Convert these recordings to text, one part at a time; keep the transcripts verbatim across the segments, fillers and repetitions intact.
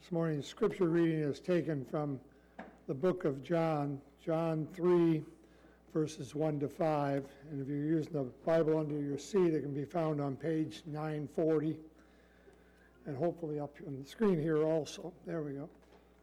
This morning's scripture reading is taken from the book of John, John three, verses one to five. And if you're using the Bible under your seat, it can be found on page nine forty. And hopefully up on the screen here also. There we go.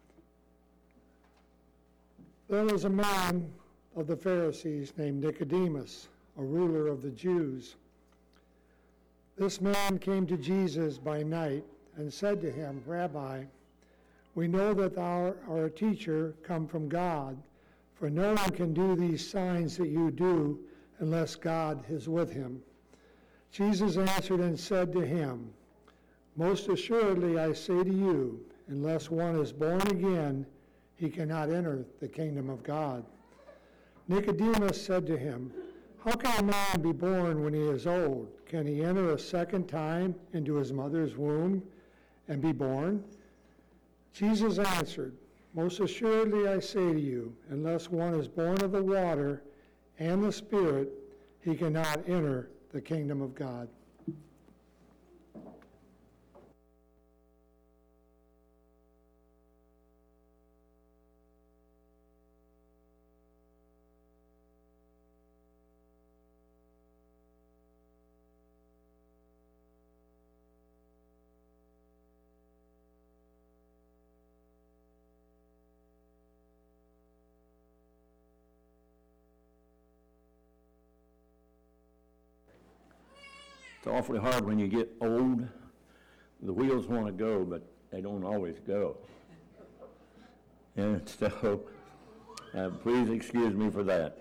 There was a man of the Pharisees named Nicodemus, a ruler of the Jews. This man came to Jesus by night and said to him, "Rabbi, we know that thou art a teacher come from God, for no one can do these signs that you do unless God is with him." Jesus answered and said to him, "Most assuredly I say to you, unless one is born again, he cannot enter the kingdom of God." Nicodemus said to him, "How can a man be born when he is old? Can he enter a second time into his mother's womb and be born?" Jesus answered, "Most assuredly I say to you, unless one is born of the water and the Spirit, he cannot enter the kingdom of God." It's awfully hard when you get old. The wheels want to go, but they don't always go. And so, uh, please excuse me for that.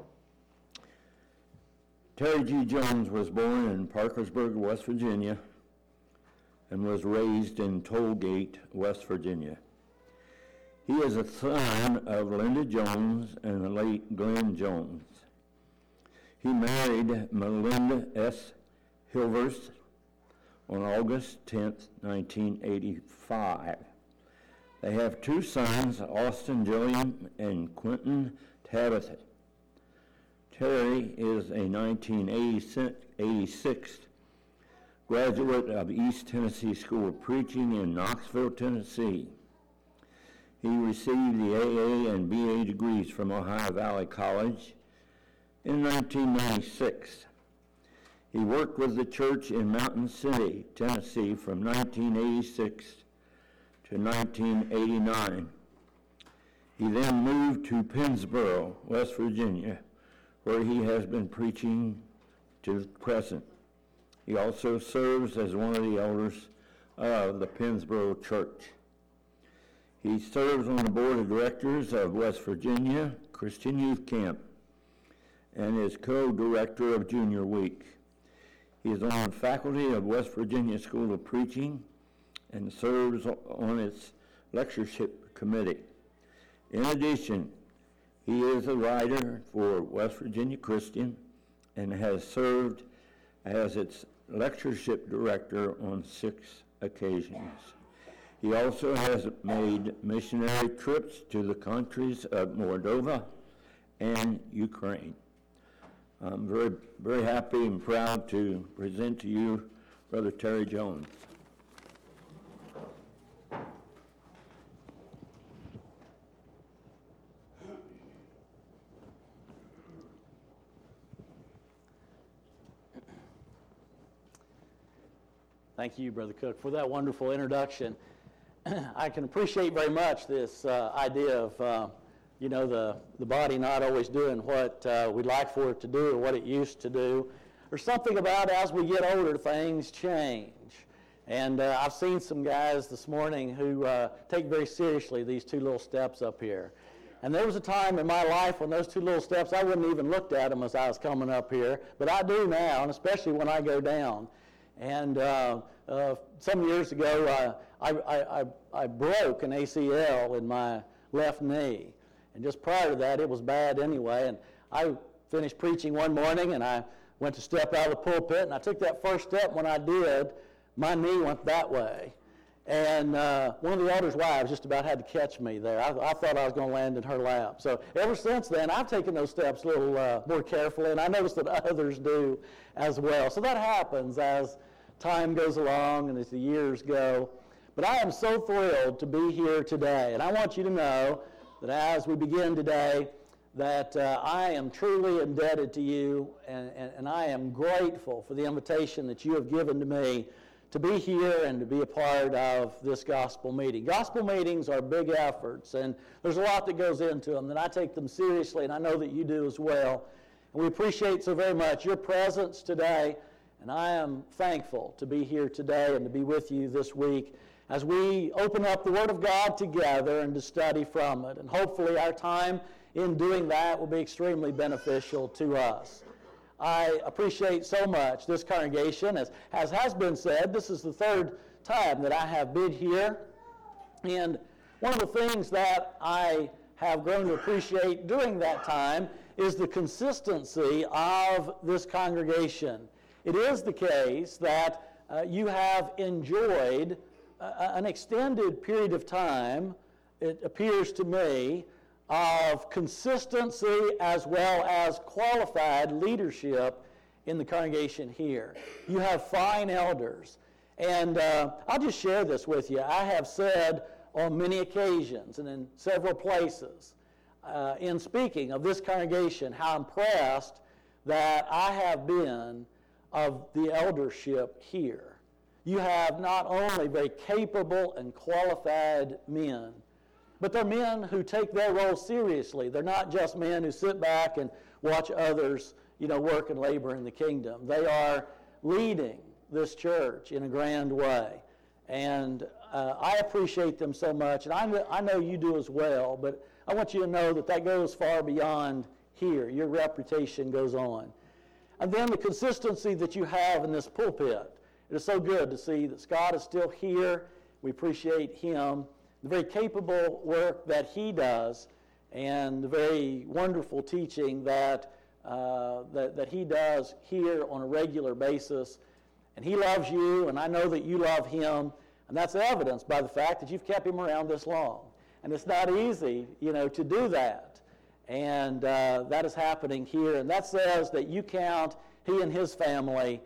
Terry G. Jones was born in Parkersburg, West Virginia, and was raised in Tollgate, West Virginia. He is a son of Linda Jones and the late Glenn Jones. He married Melinda S. Hilverst on August tenth, nineteen eighty-five. They have two sons, Austin Gilliam and Quentin Tabitha. Terry is a nineteen eighty-six graduate of East Tennessee School of Preaching in Knoxville, Tennessee. He received the A A and B A degrees from Ohio Valley College in nineteen ninety-six. He worked with the church in Mountain City, Tennessee from nineteen eighty-six to nineteen eighty-nine. He then moved to Pennsboro, West Virginia, where he has been preaching to the present. He also serves as one of the elders of the Pennsboro Church. He serves on the board of directors of West Virginia Christian Youth Camp and is co-director of Junior Week. He is on faculty of West Virginia School of Preaching and serves on its lectureship committee. In addition, he is a writer for West Virginia Christian and has served as its lectureship director on six occasions. He also has made missionary trips to the countries of Moldova and Ukraine. I'm very, very happy and proud to present to you Brother Terry Jones. Thank you, Brother Cook, for that wonderful introduction. I can appreciate very much this uh, idea of uh, you know, the, the body not always doing what uh, we'd like for it to do or what it used to do. There's something about as we get older, things change. And uh, I've seen some guys this morning who uh, take very seriously these two little steps up here. And there was a time in my life when those two little steps, I wouldn't even looked at them as I was coming up here, but I do now, and especially when I go down. And uh, uh, some years ago, uh, I, I, I, I broke an A C L in my left knee. And just prior to that, it was bad anyway. And I finished preaching one morning, and I went to step out of the pulpit, and I took that first step. When I did, my knee went that way. And uh, one of the elders' wives just about had to catch me there. I, I thought I was going to land in her lap. So ever since then, I've taken those steps a little uh, more carefully, and I notice that others do as well. So that happens as time goes along and as the years go. But I am so thrilled to be here today, and I want you to know that as we begin today, that uh, I am truly indebted to you, and, and, and I am grateful for the invitation that you have given to me to be here and to be a part of this gospel meeting. Gospel meetings are big efforts, and there's a lot that goes into them, and I take them seriously, and I know that you do as well. And we appreciate so very much your presence today, and I am thankful to be here today and to be with you this week as we open up the Word of God together and to study from it. And hopefully our time in doing that will be extremely beneficial to us. I appreciate so much this congregation. As, as has been said, this is the third time that I have been here. And one of the things that I have grown to appreciate during that time is the consistency of this congregation. It is the case that uh, you have enjoyed uh, an extended period of time, it appears to me, of consistency as well as qualified leadership in the congregation here. You have fine elders. And uh, I'll just share this with you. I have said on many occasions and in several places uh, in speaking of this congregation how impressed that I have been of the eldership here. You have not only very capable and qualified men, but they're men who take their role seriously. They're not just men who sit back and watch others, you know, work and labor in the kingdom. They are leading this church in a grand way. And uh, I appreciate them so much, and I know, I know you do as well, but I want you to know that that goes far beyond here. Your reputation goes on. And then the consistency that you have in this pulpit. It is so good to see that Scott is still here. We appreciate him, the very capable work that he does, and the very wonderful teaching that, uh, that, that he does here on a regular basis. And he loves you, and I know that you love him, and that's evidenced by the fact that you've kept him around this long. And it's not easy, you know, to do that. And uh, that is happening here, and that says that you count he and his family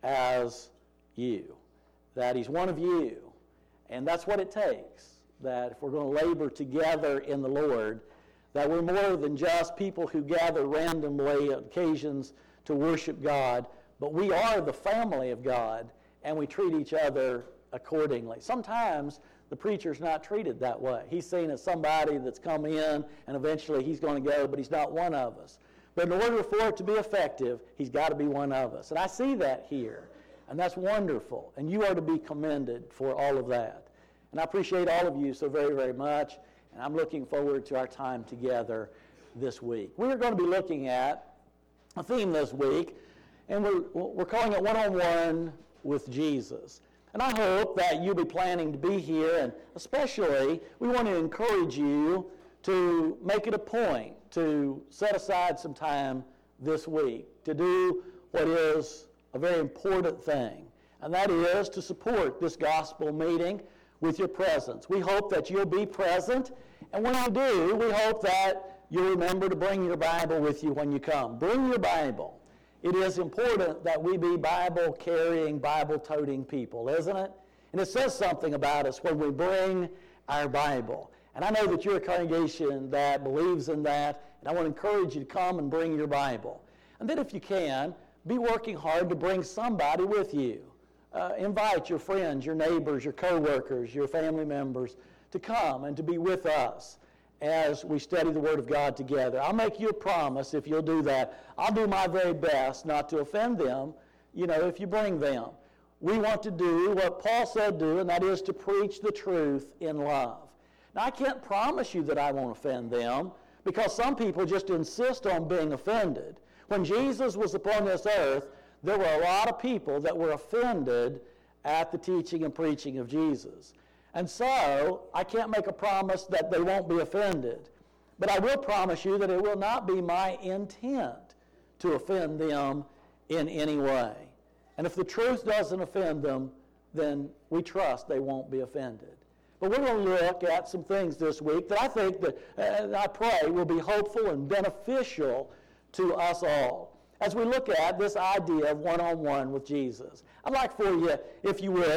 as you, that he's one of you. And that's what it takes, that if we're going to labor together in the Lord, that we're more than just people who gather randomly at occasions to worship God, but we are the family of God, and we treat each other accordingly. Sometimes the preacher's not treated that way. He's seen as somebody that's come in, and eventually he's going to go, but he's not one of us. But in order for it to be effective, he's got to be one of us. And I see that here, and that's wonderful, and you are to be commended for all of that. And I appreciate all of you so very, very much, and I'm looking forward to our time together this week. We're going to be looking at a theme this week, and we're, we're calling it One-on-One with Jesus. And I hope that you'll be planning to be here, and especially we want to encourage you to make it a point to set aside some time this week to do what is a very important thing, and that is to support this gospel meeting with your presence. We hope that you'll be present, and when you do, we hope that you'll remember to bring your Bible with you when you come. Bring your Bible. It is important that we be Bible-carrying, Bible-toting people, isn't it? And it says something about us when we bring our Bible. And I know that you're a congregation that believes in that, and I want to encourage you to come and bring your Bible. And then if you can, be working hard to bring somebody with you. Uh, invite your friends, your neighbors, your co-workers, your family members to come and to be with us as we study the Word of God together. I'll make you a promise if you'll do that. I'll do my very best not to offend them, you know, if you bring them. We want to do what Paul said do, and that is to preach the truth in love. Now, I can't promise you that I won't offend them, because some people just insist on being offended. When Jesus was upon this earth, there were a lot of people that were offended at the teaching and preaching of Jesus. And so, I can't make a promise that they won't be offended. But I will promise you that it will not be my intent to offend them in any way. And if the truth doesn't offend them, then we trust they won't be offended. But we're going to look at some things this week that I think that, uh, I pray, will be hopeful and beneficial to us all as we look at this idea of one-on-one with Jesus. I'd like for you, if you would,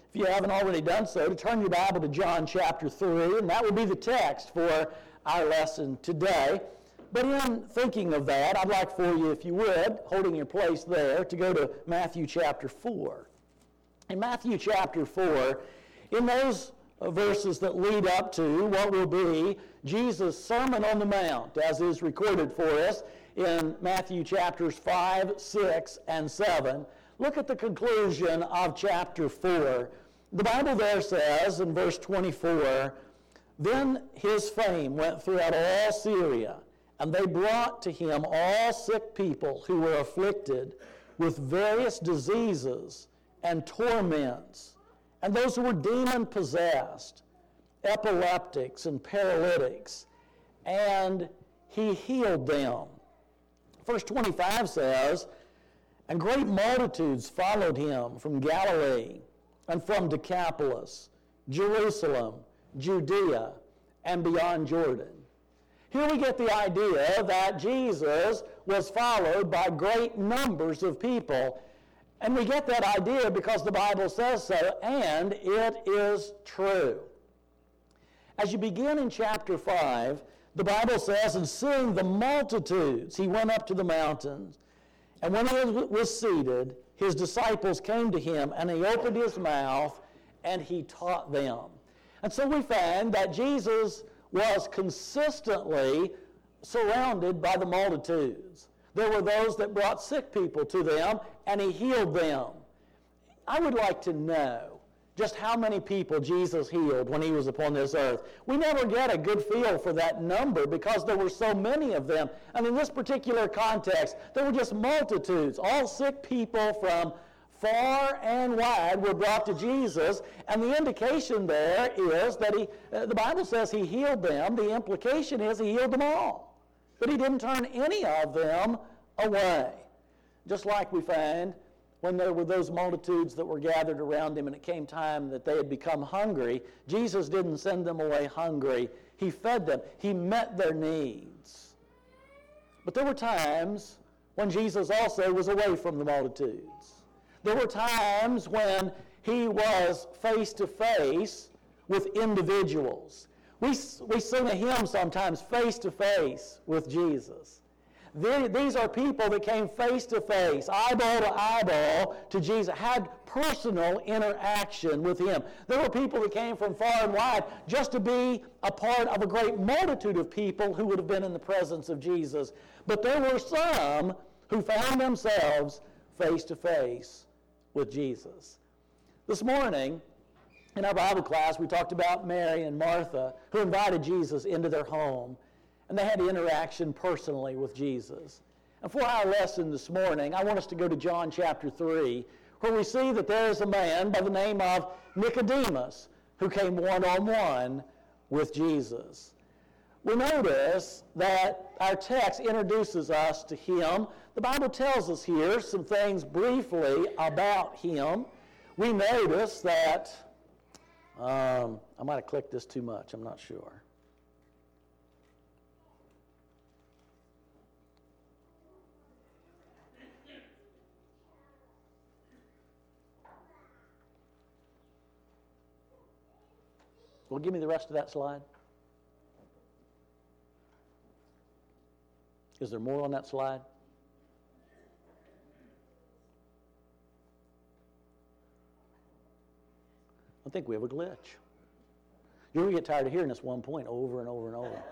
if you haven't already done so, to turn your Bible to John chapter three, and that will be the text for our lesson today. But in thinking of that, I'd like for you, if you would, holding your place there, to go to Matthew chapter four. In Matthew chapter four, in those verses that lead up to what will be Jesus' Sermon on the Mount, as is recorded for us in Matthew chapters five, six, and seven, look at the conclusion of chapter four. The Bible there says in verse twenty-four, "Then his fame went throughout all Syria, and they brought to him all sick people who were afflicted with various diseases and torments, and those who were demon-possessed, epileptics and paralytics, and he healed them." Verse twenty-five says, "And great multitudes followed him from Galilee, and from Decapolis, Jerusalem, Judea, and beyond Jordan." Here we get the idea that Jesus was followed by great numbers of people. And we get that idea because the Bible says so, and it is true. As you begin in chapter five, the Bible says, "And seeing the multitudes, he went up to the mountains. And when he was seated, his disciples came to him, and he opened his mouth, and he taught them." And so we find that Jesus was consistently surrounded by the multitudes. There were those that brought sick people to them, and he healed them. I would like to know just how many people Jesus healed when he was upon this earth. We never get a good feel for that number because there were so many of them. And in this particular context, there were just multitudes. All sick people from far and wide were brought to Jesus, and the indication there is that he, uh, the Bible says he healed them. The implication is he healed them all, but he didn't turn any of them away. Just like we find when there were those multitudes that were gathered around him and it came time that they had become hungry, Jesus didn't send them away hungry. He fed them. He met their needs. But there were times when Jesus also was away from the multitudes. There were times when he was face to face with individuals. We, we sing a hymn sometimes, face to face with Jesus. They, these are people that came face to face, eyeball to eyeball to Jesus, had personal interaction with him. There were people that came from far and wide just to be a part of a great multitude of people who would have been in the presence of Jesus. But there were some who found themselves face to face with Jesus. This morning, in our Bible class, we talked about Mary and Martha, who invited Jesus into their home, and they had interaction personally with Jesus. And for our lesson this morning, I want us to go to John chapter three, where we see that there is a man by the name of Nicodemus who came one-on-one with Jesus. We notice that our text introduces us to him. The Bible tells us here some things briefly about him. We notice that, um, I might have clicked this too much, I'm not sure. Well, give me the rest of that slide. Is there more on that slide? I think we have a glitch. You're going to get tired of hearing this one point over and over and over.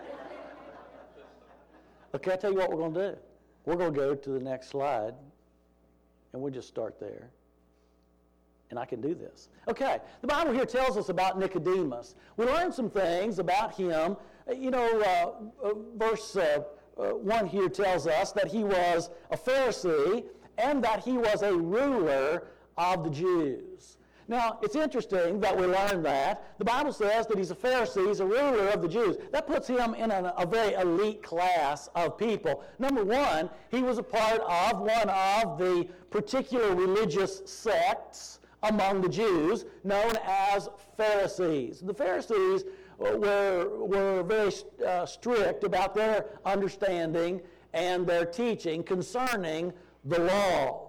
Okay, I'll tell you what we're going to do. We're going to go to the next slide, and we'll just start there. And I can do this. Okay, the Bible here tells us about Nicodemus. We learn some things about him. You know, uh, uh, verse uh, uh, one here tells us that he was a Pharisee and that he was a ruler of the Jews. Now, it's interesting that we learn that. The Bible says that he's a Pharisee, he's a ruler of the Jews. That puts him in a, a very elite class of people. Number one, he was a part of one of the particular religious sects among the Jews known as Pharisees. The Pharisees were, were very uh, strict about their understanding and their teaching concerning the law.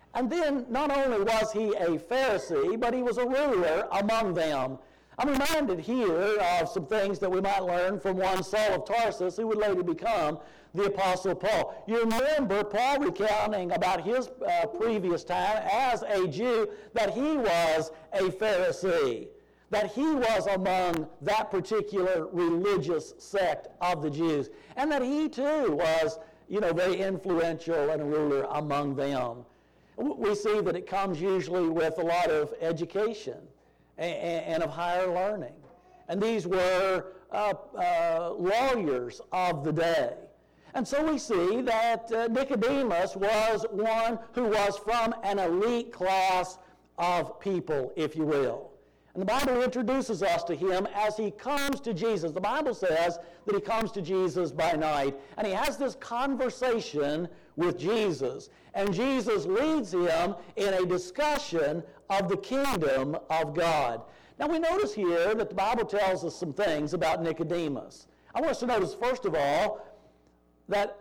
And then not only was he a Pharisee, but he was a ruler among them. I'm reminded here of some things that we might learn from one Saul of Tarsus, who would later become the Apostle Paul. You remember Paul recounting about his uh, previous time as a Jew that he was a Pharisee, that he was among that particular religious sect of the Jews, and that he too was, you know, very influential and a ruler among them. We see that it comes usually with a lot of education and, and of higher learning. And these were uh, uh, lawyers of the day. And so we see that uh, Nicodemus was one who was from an elite class of people, if you will. And the Bible introduces us to him as he comes to Jesus. The Bible says that he comes to Jesus by night, and he has this conversation with Jesus. And Jesus leads him in a discussion of the kingdom of God. Now we notice here that the Bible tells us some things about Nicodemus. I want us to notice, first of all, that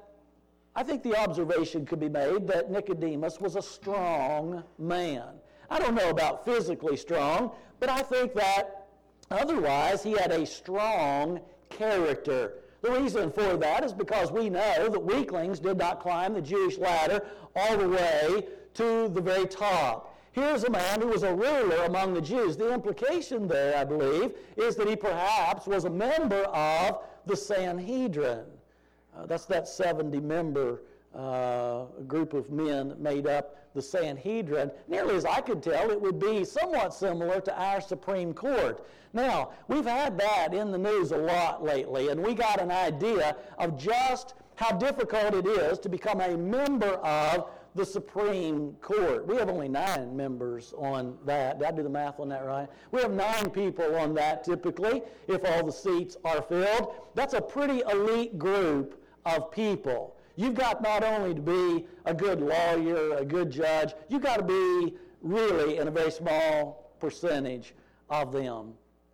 I think the observation could be made that Nicodemus was a strong man. I don't know about physically strong, but I think that otherwise he had a strong character. The reason for that is because we know that weaklings did not climb the Jewish ladder all the way to the very top. Here's a man who was a ruler among the Jews. The implication there, I believe, is that he perhaps was a member of the Sanhedrin. Uh, that's that seventy-member uh, group of men made up the Sanhedrin. Nearly as I could tell, it would be somewhat similar to our Supreme Court. Now, we've had that in the news a lot lately, and we got an idea of just how difficult it is to become a member of the Supreme Court. We have only nine members on that. Did I do the math on that right? We have nine people on that typically, if all the seats are filled. That's a pretty elite group of people. You've got not only to be a good lawyer, a good judge, you've got to be really in a very small percentage of them.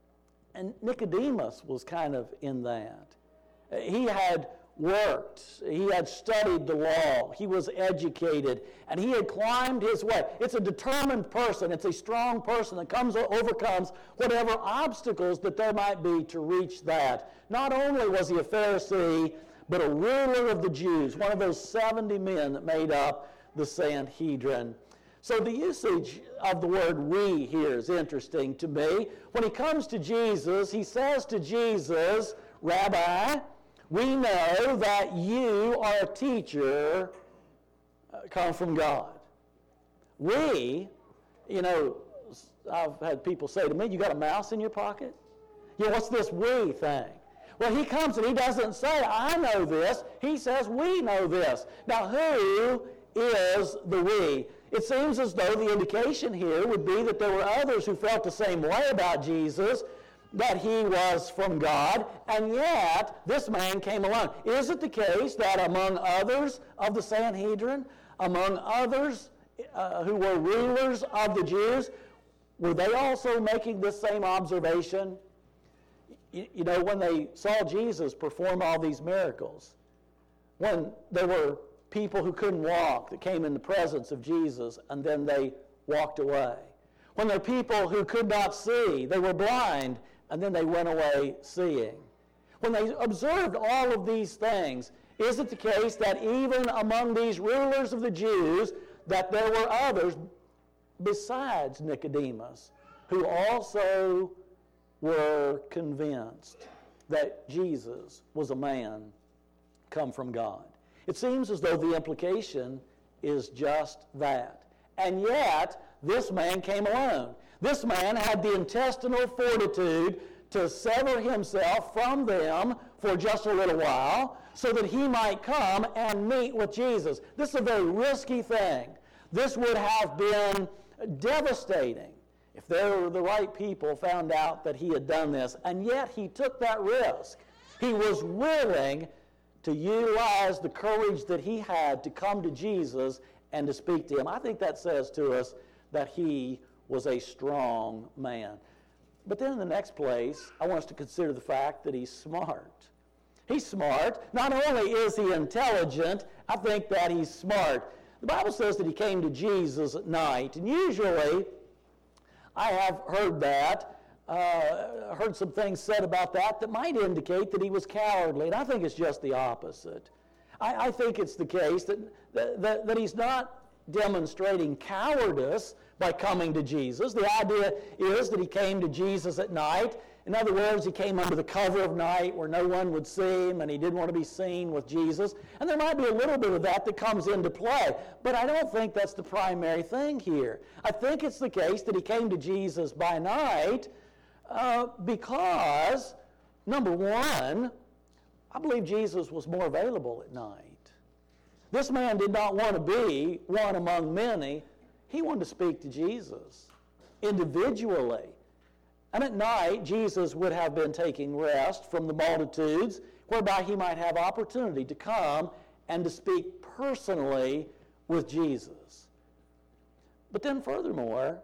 And Nicodemus was kind of in that. He had worked, he had studied the law, he was educated, and he had climbed his way. It's a determined person, it's a strong person that comes overcomes whatever obstacles that there might be to reach that. Not only was he a Pharisee, but a ruler of the Jews, one of those seventy men that made up the Sanhedrin. So the usage of the word we here is interesting to me. When he comes to Jesus, he says to Jesus, Rabbi, we know that you are a teacher uh, come from God. We, you know, I've had people say to me, you got a mouse in your pocket? Yeah, what's this we thing? Well, he comes and he doesn't say, I know this. He says, we know this. Now, who is the we? It seems as though the indication here would be that there were others who felt the same way about Jesus, that he was from God, and yet this man came along. Is it the case that among others of the Sanhedrin, among others uh, who were rulers of the Jews, were they also making this same observation? You, you know, when they saw Jesus perform all these miracles, when there were people who couldn't walk that came in the presence of Jesus and then they walked away. When there were people who could not see, they were blind, and then they went away seeing. When they observed all of these things, is it the case that even among these rulers of the Jews, that there were others besides Nicodemus who also were convinced that Jesus was a man come from God? It seems as though the implication is just that. And yet, this man came alone. This man had the intestinal fortitude to sever himself from them for just a little while so that he might come and meet with Jesus. This is a very risky thing. This would have been devastating if there were the right people found out that he had done this. And yet he took that risk. He was willing to utilize the courage that he had to come to Jesus and to speak to him. I think that says to us that he was a strong man. But then in the next place, I want us to consider the fact that he's smart. He's smart. Not only is he intelligent, I think that he's smart. The Bible says that he came to Jesus at night, and usually I have heard that, uh, heard some things said about that that might indicate that he was cowardly, and I think it's just the opposite. I, I think it's the case that, that, that he's not demonstrating cowardice by coming to Jesus. The idea is that he came to Jesus at night. In other words, he came under the cover of night where no one would see him, and he didn't want to be seen with Jesus. And there might be a little bit of that that comes into play, but I don't think that's the primary thing here. I think it's the case that he came to Jesus by night uh, because, number one, I believe Jesus was more available at night. This man did not want to be one among many. He wanted to speak to Jesus individually. And at night, Jesus would have been taking rest from the multitudes, whereby he might have opportunity to come and to speak personally with Jesus. But then furthermore,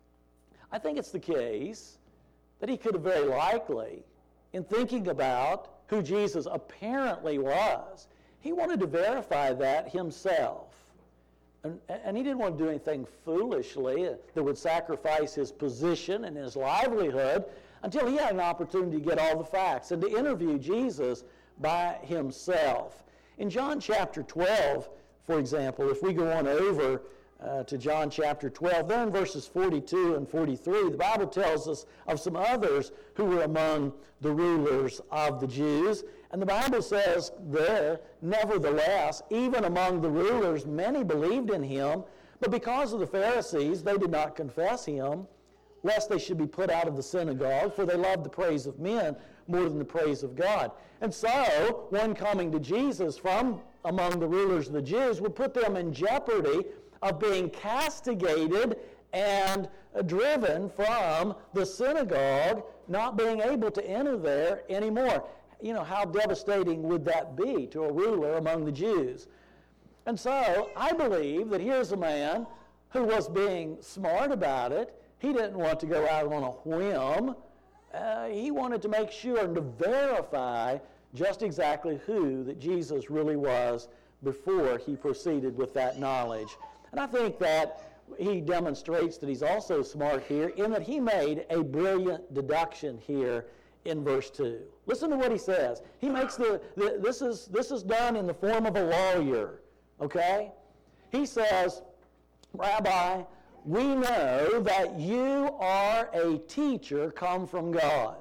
I think it's the case that he could have very likely, in thinking about who Jesus apparently was, he wanted to verify that himself. And, and he didn't want to do anything foolishly that would sacrifice his position and his livelihood until he had an opportunity to get all the facts and to interview Jesus by himself. In John chapter twelve, for example, if we go on over uh, to John chapter twelve, there in verses forty-two and forty-three, the Bible tells us of some others who were among the rulers of the Jews. And the Bible says there, nevertheless, even among the rulers, many believed in him, but because of the Pharisees, they did not confess him, lest they should be put out of the synagogue, for they loved the praise of men more than the praise of God. And so, one coming to Jesus from among the rulers of the Jews would put them in jeopardy of being castigated and driven from the synagogue, not being able to enter there anymore. You know, how devastating would that be to a ruler among the Jews? And so, I believe that here's a man who was being smart about it. He didn't want to go out on a whim. Uh, he wanted to make sure and to verify just exactly who that Jesus really was before he proceeded with that knowledge. And I think that he demonstrates that he's also smart here in that he made a brilliant deduction here in verse two. Listen to what he says. He makes the, the this is this is done in the form of a lawyer, okay? He says, Rabbi, we know that you are a teacher come from God.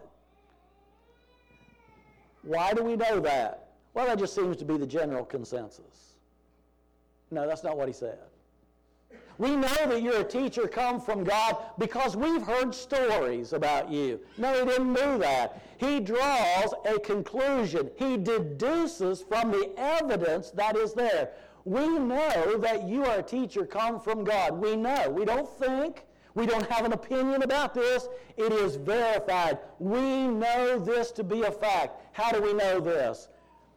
Why do we know that? Well, that just seems to be the general consensus. No, that's not what he said. We know that you're a teacher come from God because we've heard stories about you. No, he didn't do that. He draws a conclusion. He deduces from the evidence that is there. We know that you are a teacher come from God. We know. We don't think. We don't have an opinion about this. It is verified. We know this to be a fact. How do we know this?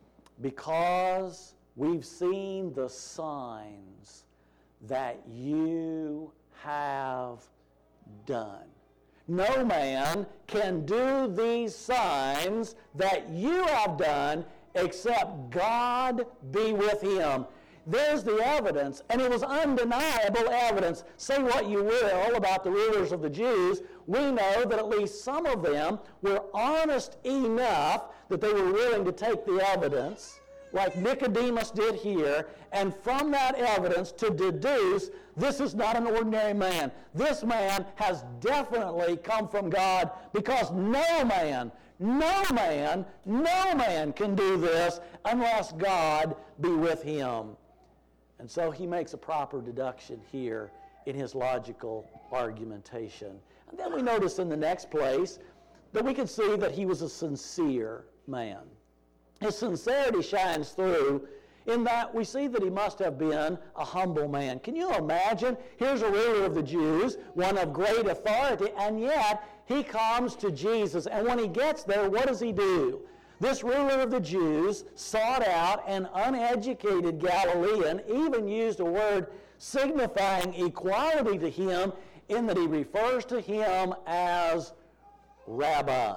Because we've seen the signs that you have done. No man can do these signs that you have done except God be with him. There's the evidence, and it was undeniable evidence. Say what you will about the rulers of the Jews, we know that at least some of them were honest enough that they were willing to take the evidence, like Nicodemus did here, and from that evidence to deduce this is not an ordinary man. This man has definitely come from God, because no man, no man, no man can do this unless God be with him. And so he makes a proper deduction here in his logical argumentation. And then we notice in the next place that we can see that he was a sincere man. His sincerity shines through in that we see that he must have been a humble man. Can you imagine? Here's a ruler of the Jews, one of great authority, and yet he comes to Jesus. And when he gets there, what does he do? This ruler of the Jews sought out an uneducated Galilean, even used a word signifying equality to him in that he refers to him as rabbi.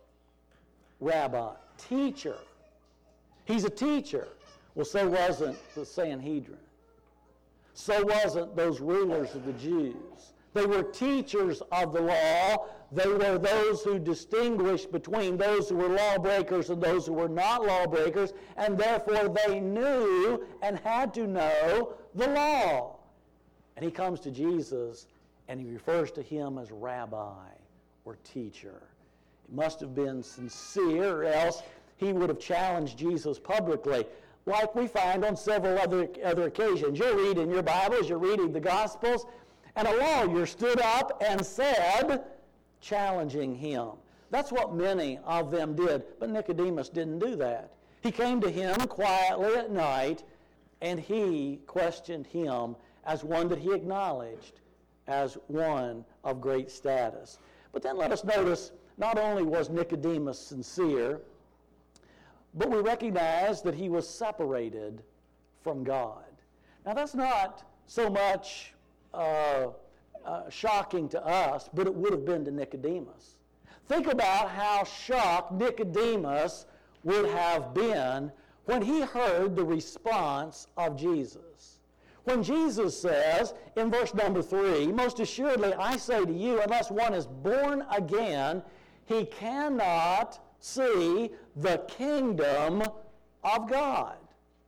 Rabbi, teacher. He's a teacher. Well, so wasn't the Sanhedrin. So wasn't those rulers of the Jews. They were teachers of the law. They were those who distinguished between those who were lawbreakers and those who were not lawbreakers, and therefore they knew and had to know the law. And he comes to Jesus, and he refers to him as rabbi or teacher. It must have been sincere, or else he would have challenged Jesus publicly, like we find on several other, other occasions. You're reading your Bibles, you're reading the Gospels, and a lawyer stood up and said, challenging him. That's what many of them did, but Nicodemus didn't do that. He came to him quietly at night, and he questioned him as one that he acknowledged as one of great status. But then let us notice, not only was Nicodemus sincere, but we recognize that he was separated from God. Now that's not so much uh, uh, shocking to us, but it would have been to Nicodemus. Think about how shocked Nicodemus would have been when he heard the response of Jesus. When Jesus says in verse number three, most assuredly I say to you, unless one is born again, he cannot see the kingdom of God.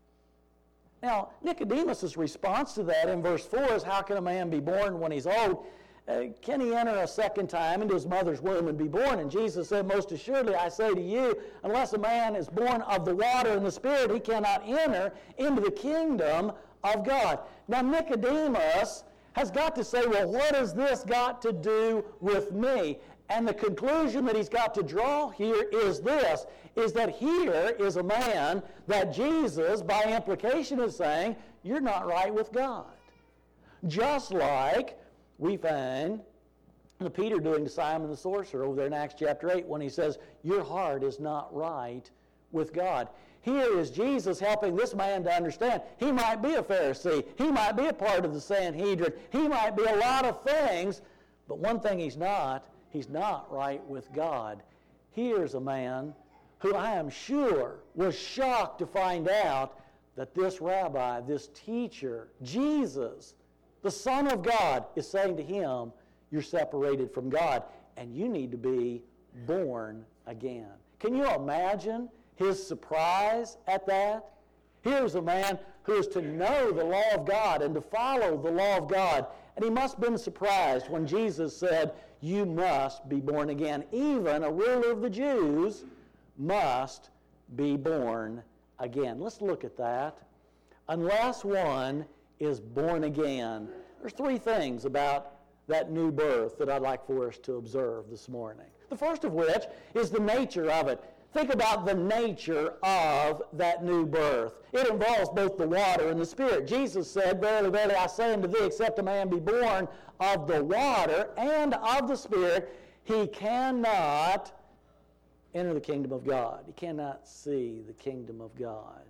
Now, Nicodemus' response to that in verse four is, how can a man be born when he's old? Uh, can he enter a second time into his mother's womb and be born? And Jesus said, most assuredly I say to you, unless a man is born of the water and the Spirit, he cannot enter into the kingdom of God. Now, Nicodemus has got to say, well, what has this got to do with me? And the conclusion that he's got to draw here is this, is that here is a man that Jesus, by implication, is saying, you're not right with God. Just like we find Peter doing to Simon the sorcerer over there in Acts chapter eight when he says, your heart is not right with God. Here is Jesus helping this man to understand he might be a Pharisee, he might be a part of the Sanhedrin, he might be a lot of things, but one thing he's not, he's not right with God. Here's a man who I am sure was shocked to find out that this rabbi, this teacher, Jesus, the Son of God, is saying to him, you're separated from God and you need to be born again. Can you imagine his surprise at that? Here's a man who is to know the law of God and to follow the law of God. And he must have been surprised when Jesus said, you must be born again. Even a ruler of the Jews must be born again. Let's look at that. Unless one is born again. There's three things about that new birth that I'd like for us to observe this morning. The first of which is the nature of it. Think about the nature of that new birth. It involves both the water and the Spirit. Jesus said, verily, verily, I say unto thee, except a man be born of the water and of the Spirit, he cannot enter the kingdom of God. He cannot see the kingdom of God.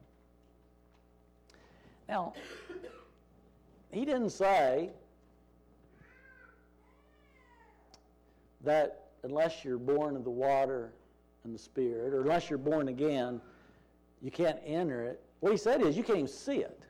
Now, he didn't say that unless you're born of the water and the Spirit, or unless you're born again, you can't enter it. What he said is you can't even see it.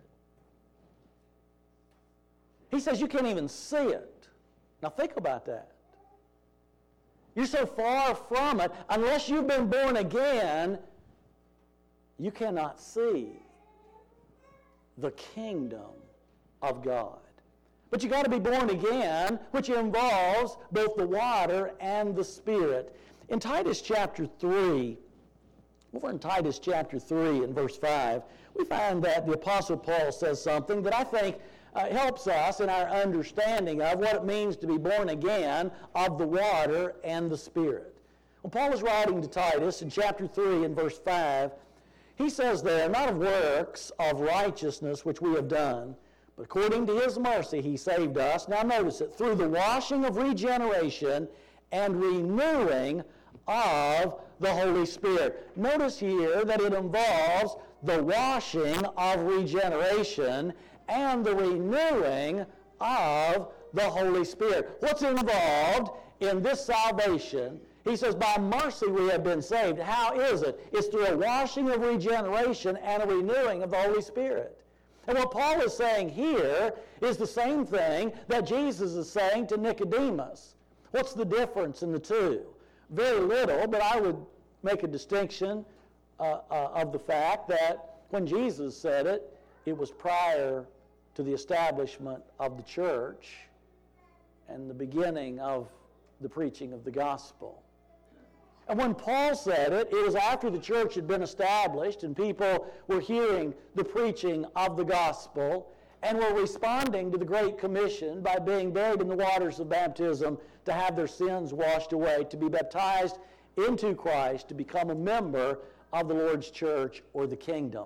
He says you can't even see it. Now think about that. You're so far from it, unless you've been born again, you cannot see the kingdom of God. But you got to be born again, which involves both the water and the Spirit. In Titus chapter three, over in Titus chapter three and verse five, we find that the Apostle Paul says something that I think uh, helps us in our understanding of what it means to be born again of the water and the Spirit. Well, Paul is writing to Titus in chapter three and verse five. He says there, not of works of righteousness which we have done, but according to his mercy he saved us. Now notice it, through the washing of regeneration and renewing of the Holy Spirit. Notice here that it involves the washing of regeneration and the renewing of the Holy Spirit. What's involved in this salvation? He says, by mercy we have been saved. How is it? It's through a washing of regeneration and a renewing of the Holy Spirit. And what Paul is saying here is the same thing that Jesus is saying to Nicodemus. What's the difference in the two? Very little, but I would make a distinction uh, uh, of the fact that when Jesus said it, it was prior to the establishment of the church and the beginning of the preaching of the gospel. And when Paul said it, it was after the church had been established and people were hearing the preaching of the gospel and were responding to the Great Commission by being buried in the waters of baptism to have their sins washed away, to be baptized into Christ, to become a member of the Lord's church or the kingdom.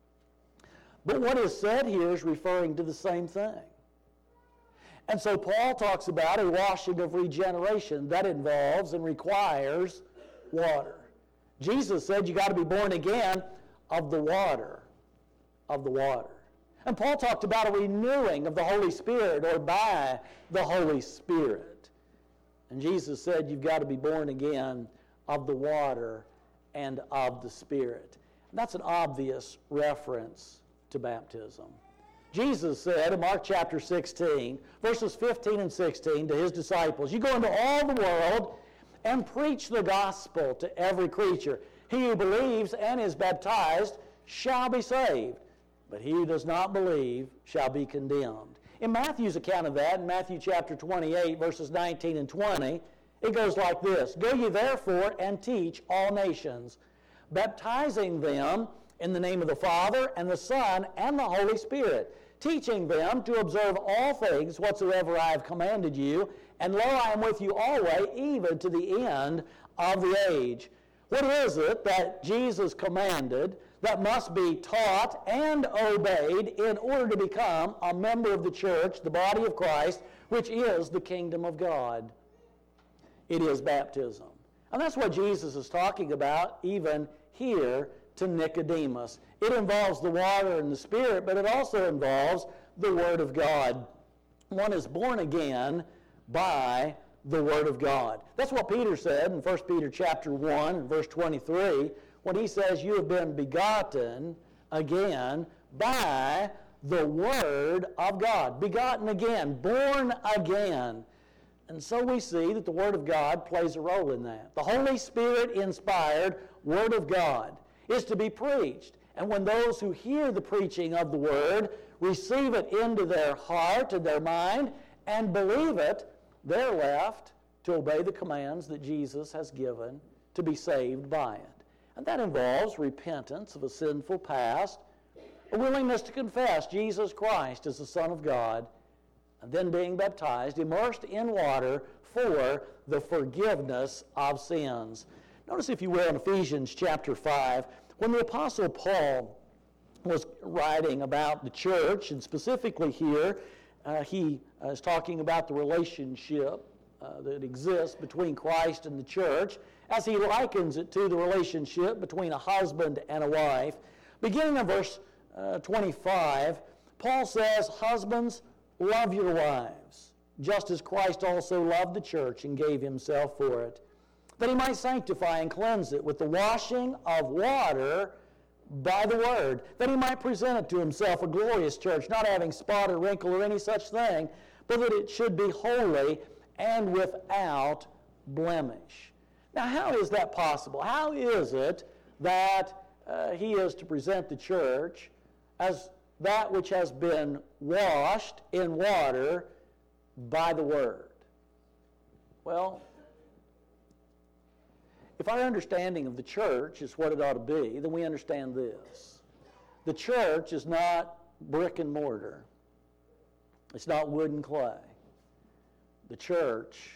But what is said here is referring to the same thing. And so Paul talks about a washing of regeneration that involves and requires water. Jesus said you got to be born again of the water, of the water. And Paul talked about a renewing of the Holy Spirit or by the Holy Spirit. And Jesus said you've got to be born again of the water and of the Spirit. And that's an obvious reference to baptism. Jesus said in Mark chapter sixteen, verses fifteen and sixteen to his disciples, you go into all the world and preach the gospel to every creature. He who believes and is baptized shall be saved, but he who does not believe shall be condemned. In Matthew's account of that, in Matthew chapter twenty-eight, verses nineteen and twenty, it goes like this, go ye therefore and teach all nations, baptizing them in the name of the Father and the Son and the Holy Spirit, teaching them to observe all things whatsoever I have commanded you, and lo, I am with you always, even to the end of the age. What is it that Jesus commanded that must be taught and obeyed in order to become a member of the church, the body of Christ, which is the kingdom of God? It is baptism. And that's what Jesus is talking about even here to Nicodemus. It involves the water and the Spirit, but it also involves the Word of God. One is born again by the Word of God. That's what Peter said in First Peter chapter one, and verse twenty-three, when he says, you have been begotten again by the Word of God. Begotten again, born again. And so we see that the Word of God plays a role in that. The Holy Spirit-inspired Word of God is to be preached. And when those who hear the preaching of the Word receive it into their heart and their mind and believe it, they're left to obey the commands that Jesus has given to be saved by it. And that involves repentance of a sinful past, a willingness to confess Jesus Christ as the Son of God, and then being baptized, immersed in water for the forgiveness of sins. Notice, if you will, in Ephesians chapter five, when the Apostle Paul was writing about the church, and specifically here, uh, he uh, is talking about the relationship uh, that exists between Christ and the church, as he likens it to the relationship between a husband and a wife. Beginning in verse uh, twenty-five, Paul says, husbands, love your wives, just as Christ also loved the church and gave himself for it, that he might sanctify and cleanse it with the washing of water by the word, that he might present it to himself a glorious church, not having spot or wrinkle or any such thing, but that it should be holy and without blemish. Now, how is that possible? How is it that uh, he is to present the church as that which has been washed in water by the word? Well, if our understanding of the church is what it ought to be, then we understand this. The church is not brick and mortar. It's not wood and clay. The church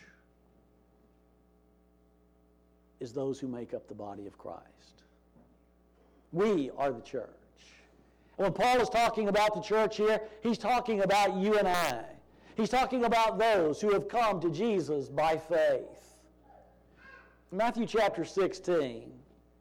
is those who make up the body of Christ. We are the church. And when Paul is talking about the church here, he's talking about you and I. He's talking about those who have come to Jesus by faith. In Matthew chapter sixteen,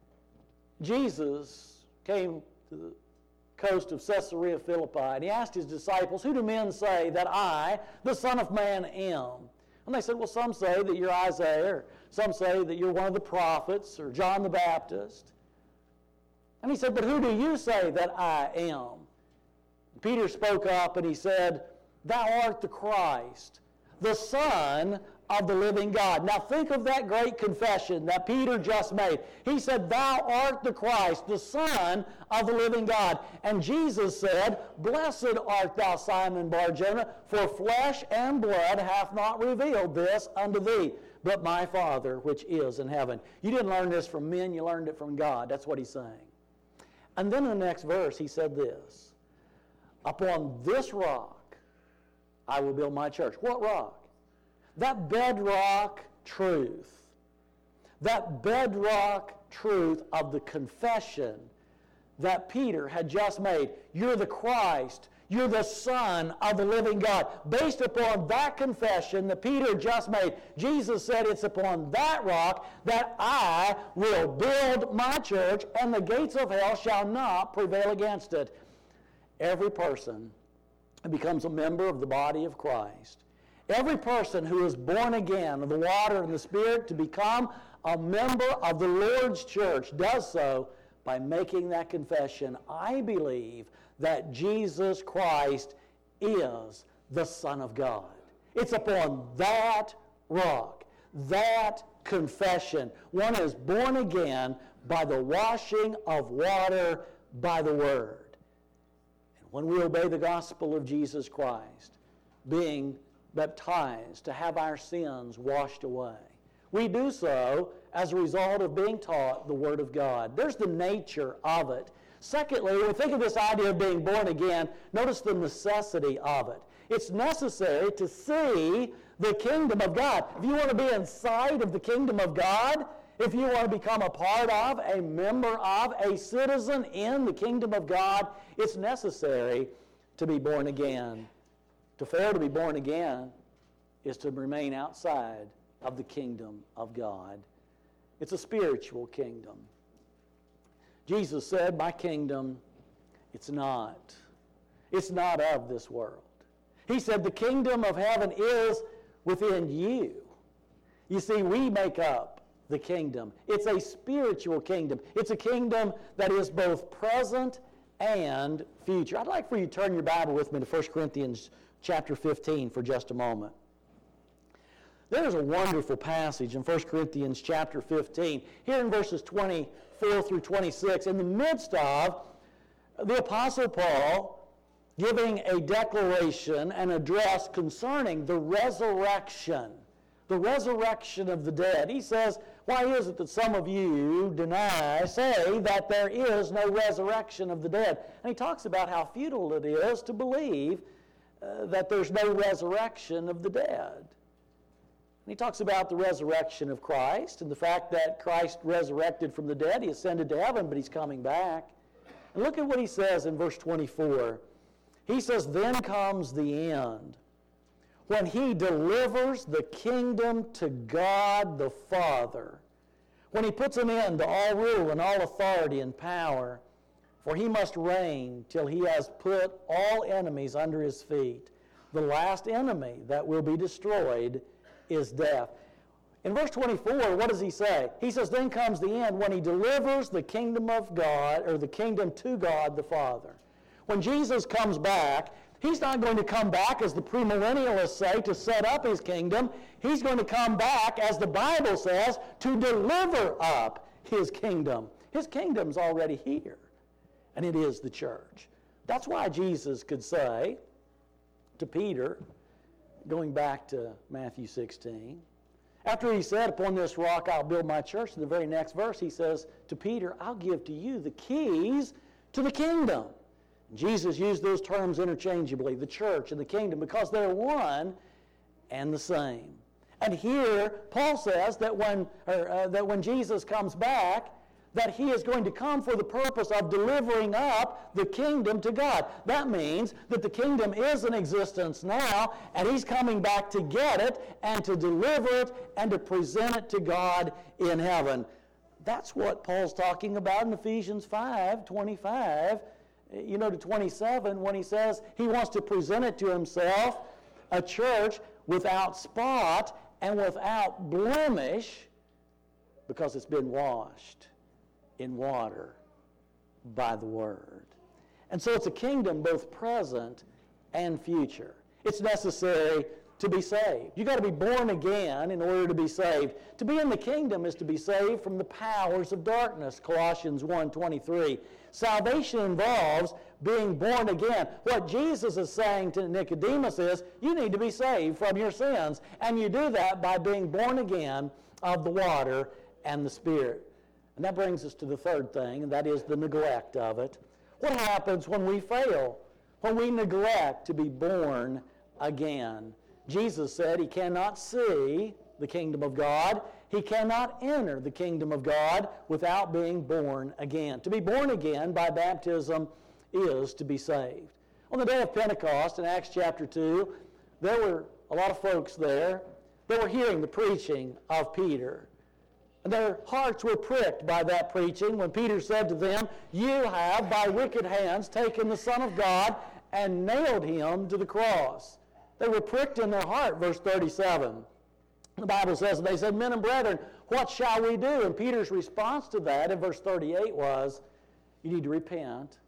Jesus came to the coast of Caesarea Philippi, and he asked his disciples, who do men say that I, the Son of Man, am? And they said, well, some say that you're Isaiah, or some say that you're one of the prophets, or John the Baptist. And he said, but who do you say that I am? Peter spoke up and he said, "Thou art the Christ, the Son of the living God." Now think of that great confession that Peter just made. He said, "Thou art the Christ, the Son of the living God." And Jesus said, "Blessed art thou, Simon Bar-Jonah, for flesh and blood hath not revealed this unto thee, but my Father which is in heaven." You didn't learn this from men, you learned it from God. That's what he's saying. And then in the next verse, he said this, "Upon this rock I will build my church." What rock? That bedrock truth. That bedrock truth of the confession that Peter had just made. You're the Christ. You're the Son of the living God. Based upon that confession that Peter just made, Jesus said, "It's upon that rock that I will build my church, and the gates of hell shall not prevail against it." Every person who becomes a member of the body of Christ, every person who is born again of the water and the Spirit to become a member of the Lord's church does so by making that confession, "I believe that Jesus Christ is the Son of God." It's upon that rock, that confession, one is born again by the washing of water by the Word. And when we obey the gospel of Jesus Christ, being baptized to have our sins washed away, we do so as a result of being taught the Word of God. There's the nature of it. Secondly, when we think of this idea of being born again, notice the necessity of it. It's necessary to see the kingdom of God. If you want to be inside of the kingdom of God, if you want to become a part of, a member of, a citizen in the kingdom of God, it's necessary to be born again. To fail to be born again is to remain outside of the kingdom of God. It's a spiritual kingdom. Jesus said, "My kingdom, it's not. It's not of this world." He said, "The kingdom of heaven is within you." You see, we make up the kingdom. It's a spiritual kingdom. It's a kingdom that is both present and future. I'd like for you to turn your Bible with me to First Corinthians chapter fifteen for just a moment. There's a wonderful passage in First Corinthians chapter fifteen, here in verses twenty-four through twenty-six, in the midst of the Apostle Paul giving a declaration, an address concerning the resurrection, the resurrection of the dead. He says, "Why is it that some of you deny, say that there is no resurrection of the dead?" And he talks about how futile it is to believe uh, that there's no resurrection of the dead. And he talks about the resurrection of Christ and the fact that Christ resurrected from the dead. He ascended to heaven, but he's coming back. And look at what he says in verse twenty-four. He says, "Then comes the end, when he delivers the kingdom to God the Father, when he puts an end to all rule and all authority and power, for he must reign till he has put all enemies under his feet. The last enemy that will be destroyed is death." In verse twenty-four, what does he say? He says, "Then comes the end, when he delivers the kingdom of God," or the kingdom to God the Father. When Jesus comes back, he's not going to come back, as the premillennialists say, to set up his kingdom. He's going to come back, as the Bible says, to deliver up his kingdom. His kingdom's already here, and it is the church. That's why Jesus could say to Peter, going back to Matthew sixteen, after he said, "Upon this rock I'll build my church," in the very next verse he says to Peter, "I'll give to you the keys to the kingdom." Jesus used those terms interchangeably, the church and the kingdom, because they're one and the same. And here Paul says that when, or, uh, that when Jesus comes back, that he is going to come for the purpose of delivering up the kingdom to God. That means that the kingdom is in existence now, and he's coming back to get it and to deliver it and to present it to God in heaven. That's what Paul's talking about in Ephesians five twenty-five, you know, to twenty-seven, when he says he wants to present it to himself, a church without spot and without blemish, because it's been washed in water by the Word. And so it's a kingdom both present and future. It's necessary to be saved. You've got to be born again in order to be saved. To be in the kingdom is to be saved from the powers of darkness, Colossians one twenty-three. Salvation involves being born again. What Jesus is saying to Nicodemus is, you need to be saved from your sins. And you do that by being born again of the water and the Spirit. And that brings us to the third thing, and that is the neglect of it. What happens when we fail? When we neglect to be born again? Jesus said he cannot see the kingdom of God. He cannot enter the kingdom of God without being born again. To be born again by baptism is to be saved. On the day of Pentecost in Acts chapter two, there were a lot of folks there that were hearing the preaching of Peter. And their hearts were pricked by that preaching when Peter said to them, you have by wicked hands taken the Son of God and nailed him to the cross. They were pricked in their heart, verse thirty-seven. The Bible says, they said, men and brethren, what shall we do? And Peter's response to that in verse thirty-eight was, you need to repent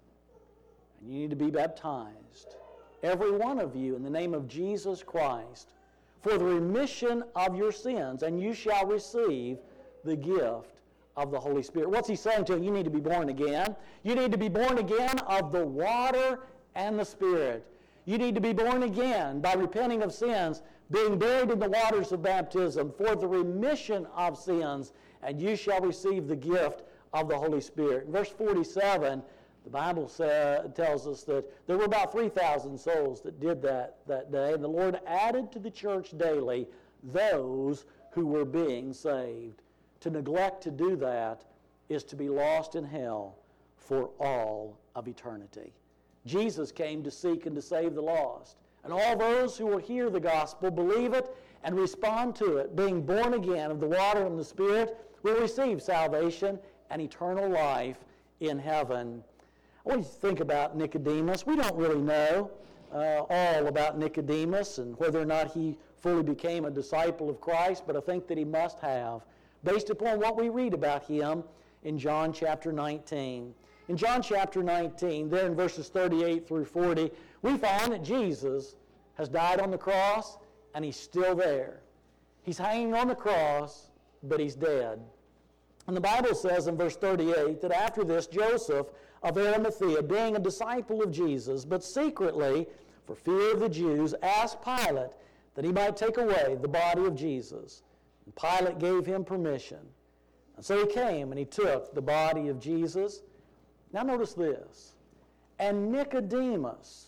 and you need to be baptized, every one of you, in the name of Jesus Christ, for the remission of your sins, and you shall receive the gift of the Holy Spirit. What's he saying to them? You need to be born again. You need to be born again of the water and the Spirit. You need to be born again by repenting of sins, being buried in the waters of baptism for the remission of sins, and you shall receive the gift of the Holy Spirit. In verse forty-seven, the Bible sa- tells us that there were about three thousand souls that did that that day, and the Lord added to the church daily those who were being saved. To neglect to do that is to be lost in hell for all of eternity. Jesus came to seek and to save the lost. And all those who will hear the gospel, believe it, and respond to it, being born again of the water and the Spirit, will receive salvation and eternal life in heaven. I want you to think about Nicodemus. We don't really know uh, all about Nicodemus and whether or not he fully became a disciple of Christ, but I think that he must have, based upon what we read about him in John chapter nineteen. In John chapter nineteen, there in verses thirty-eight through forty, we find that Jesus has died on the cross, and he's still there. He's hanging on the cross, but he's dead. And the Bible says in verse thirty-eight that after this, Joseph of Arimathea, being a disciple of Jesus, but secretly, for fear of the Jews, asked Pilate that he might take away the body of Jesus. And Pilate gave him permission. And so he came and he took the body of Jesus. Now notice this. And Nicodemus.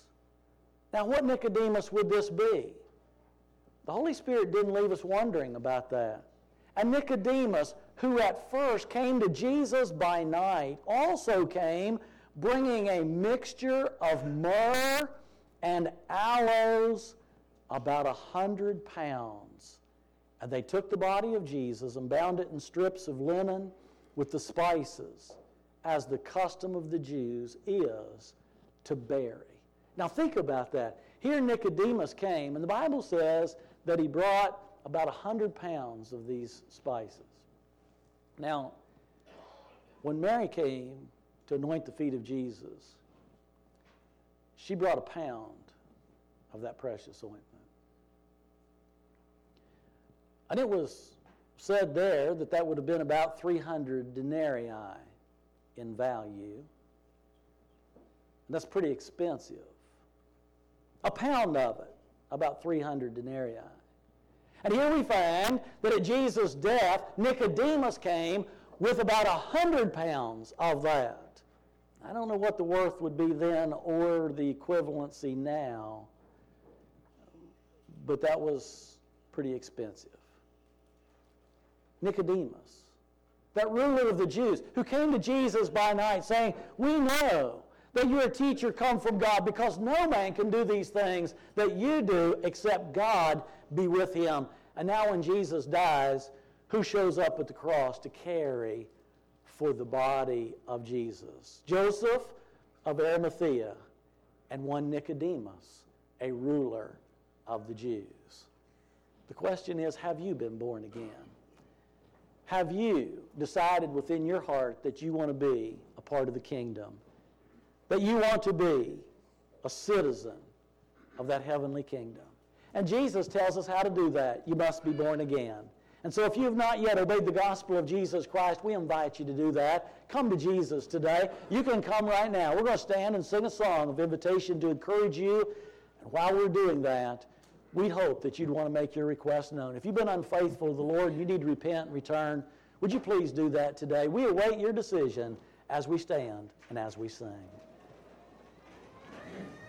Now what Nicodemus would this be? The Holy Spirit didn't leave us wondering about that. And Nicodemus, who at first came to Jesus by night, also came bringing a mixture of myrrh and aloes, about a hundred pounds. And they took the body of Jesus and bound it in strips of linen with the spices, as the custom of the Jews is to bury. Now think about that. Here Nicodemus came, and the Bible says that he brought about a hundred pounds of these spices. Now, when Mary came to anoint the feet of Jesus, she brought a pound of that precious ointment. And it was said there that that would have been about three hundred denarii in value. And that's pretty expensive. A pound of it, about three hundred denarii. And here we find that at Jesus' death, Nicodemus came with about one hundred pounds of that. I don't know what the worth would be then or the equivalency now, but that was pretty expensive. Nicodemus, that ruler of the Jews, who came to Jesus by night saying, we know that you're a teacher come from God, because no man can do these things that you do except God be with him. And now when Jesus dies, who shows up at the cross to carry for the body of Jesus? Joseph of Arimathea and one Nicodemus, a ruler of the Jews. The question is, have you been born again? Have you decided within your heart that you want to be a part of the kingdom? that you want to be a citizen of that heavenly kingdom. And Jesus tells us how to do that. You must be born again. And so if you have not yet obeyed the gospel of Jesus Christ, we invite you to do that. Come to Jesus today. You can come right now. We're going to stand and sing a song of invitation to encourage you. And while we're doing that, we hope that you'd want to make your request known. If you've been unfaithful to the Lord, you need to repent and return. Would you please do that today? We await your decision as we stand and as we sing.